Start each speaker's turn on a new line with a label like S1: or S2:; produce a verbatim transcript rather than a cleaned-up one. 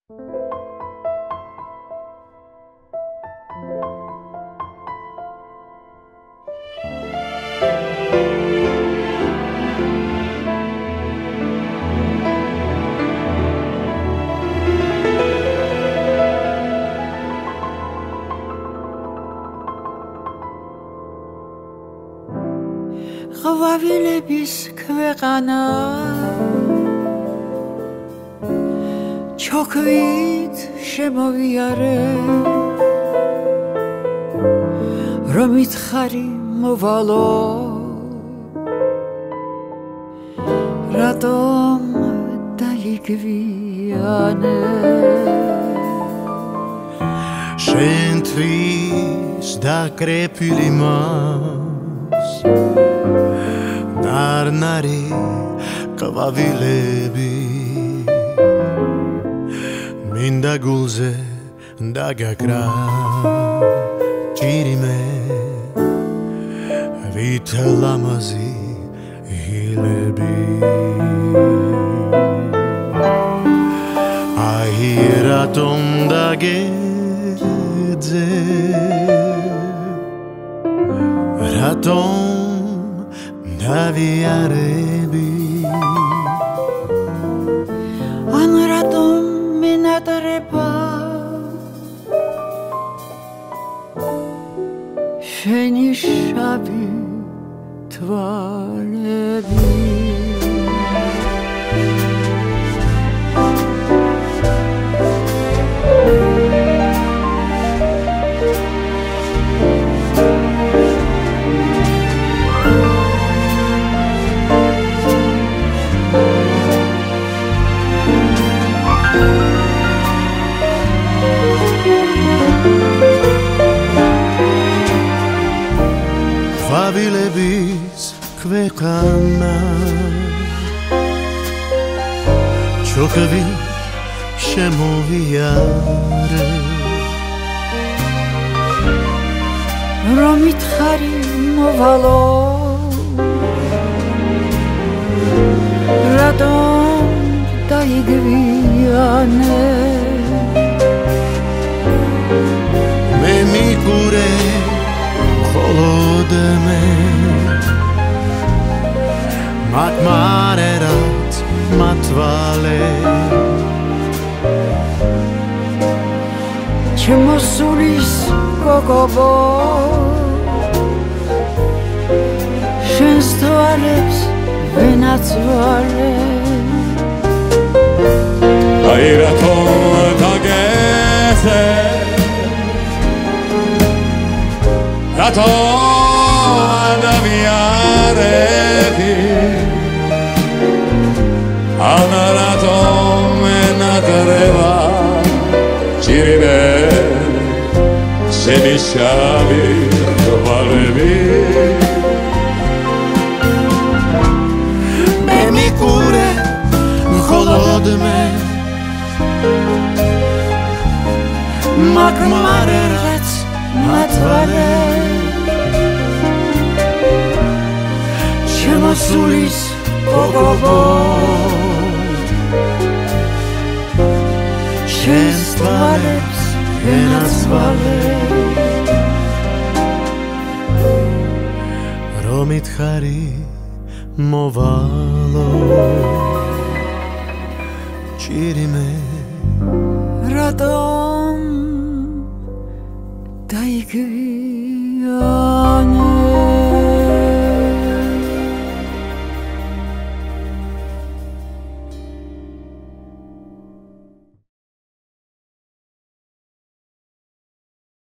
S1: ყვავილების ქვეყანა ჩოქვით შემოვიარე რომ ითხარი მოვალო რატომ დაიგვიანე
S2: შენთვის დაკრეფილი მას ნარნარი ყვავილები მინდა გულზე დაგაკრა ჭირიმე ვით ლამაზი ჰილები აი რატომ დაგეძე რატომ დავიარები
S1: ან რატომ მენატრება შენი შავი თვალები
S2: ყვავილების ქვეყანა ჩოქვი შემოვიარე
S1: რომ ითხარი მოვალო რატომ დაიგვიანე
S2: მე მიყურე холод მე მაკმარერად მათვალე
S1: ჩემო სულის გოგობო შენს თვალებს ვენაცვალე
S3: აი რატომ დაგეძე რატომ დავიარები ან რატომ მენატრება ჭირიმე შენი შავი თვალები
S2: მე მიყურე მხოლოდ მე მაკმარერად მათვალე ჩემო სულის გოგობო შენს თვალებს ვენაცვალე რომ ითხარი მოვალო ჭირიმე
S1: რატომ დაიგვიანე